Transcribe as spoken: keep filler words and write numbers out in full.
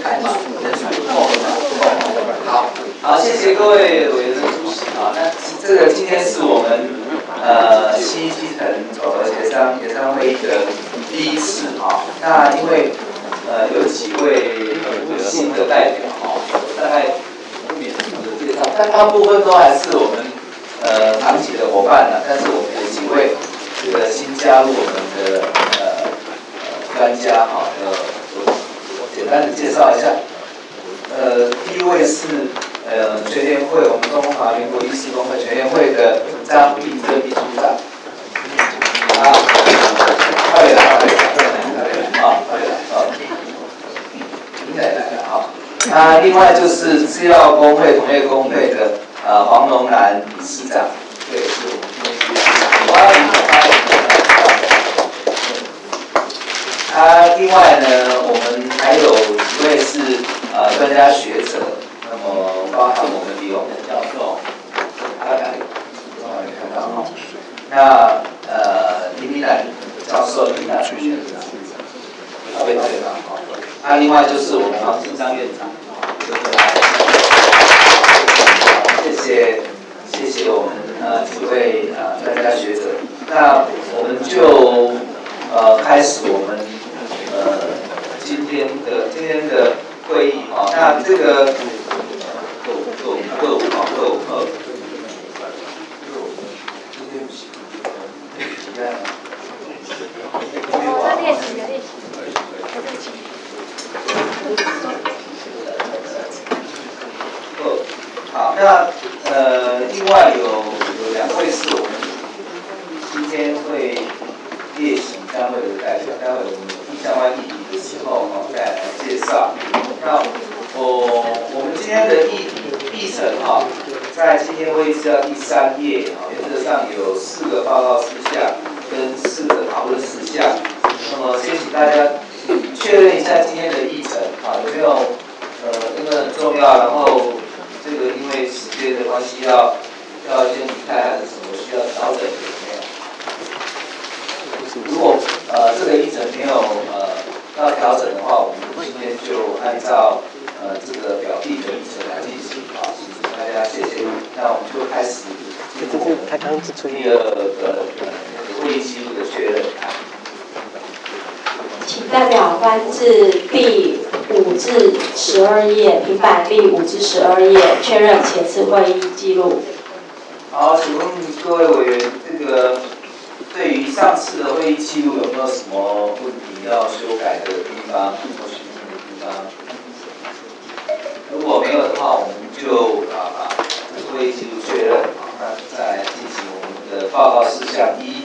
来嘛，人数不够了嘛，不够。好，好，谢谢各位委员的出席啊。那这个今天是我们呃新基层总和协商协商会议的第一次啊。那因为呃有几位新的代表啊，大概不免的介绍，但大部分都还是我们呃长期的伙伴啊，但是我们有几位这个新加入我们的呃呃专家哈，呃我简单的介绍一下。呃，第一位是呃全联会我们中华民国医师公会全联会的张必正秘书长。啊，快点来，快点来，快点来，啊，快点来，啊，应该来了啊。那另外就是制药工会同业工会的呃黄龙兰理事长，对，是我们今天欢迎欢迎。啊，另外呢，我们还有几位是呃专家学者，那么包含我们李永仁教授，大家刚才看到哈。那呃林明兰教授，林明兰学者，啊对对吧？好。那另外就是我们黄信章院长，谢谢谢谢我们呃几位呃专家学者。那我们就呃开始我们。呃，今天的今天的会议啊，那这个各五各五各五啊各五二， 我在练习练习， 好，那呃，另外有有两位是我们今天会列席单位的代表，待会我们相关议题的时候，哦，再来介绍。那我我们今天的议题议程哈，在今天会议资料第三页啊，原则上有四个报告事项跟四个讨论事项。那么先请大家确认一下今天的议程啊，有没有呃真的很重要，然后这个因为时间的关系要要先离开还是什么需要调整有没有？如果呃这个议程没有呃要调整的话，我们今天就按照呃这个表定的议程来进行啊，请大家谢谢。那我们就开始第二个会议记录的确认。 请代表翻至第五至十二页，平板第五至十二页，确认前次会议记录。 好，请问各位委员，这个对于上次的会议记录有没有什么问题要修改的地方或询问的地方？如果没有的话，我们就啊把会议记录确认，那再来进行我们的报告事项一。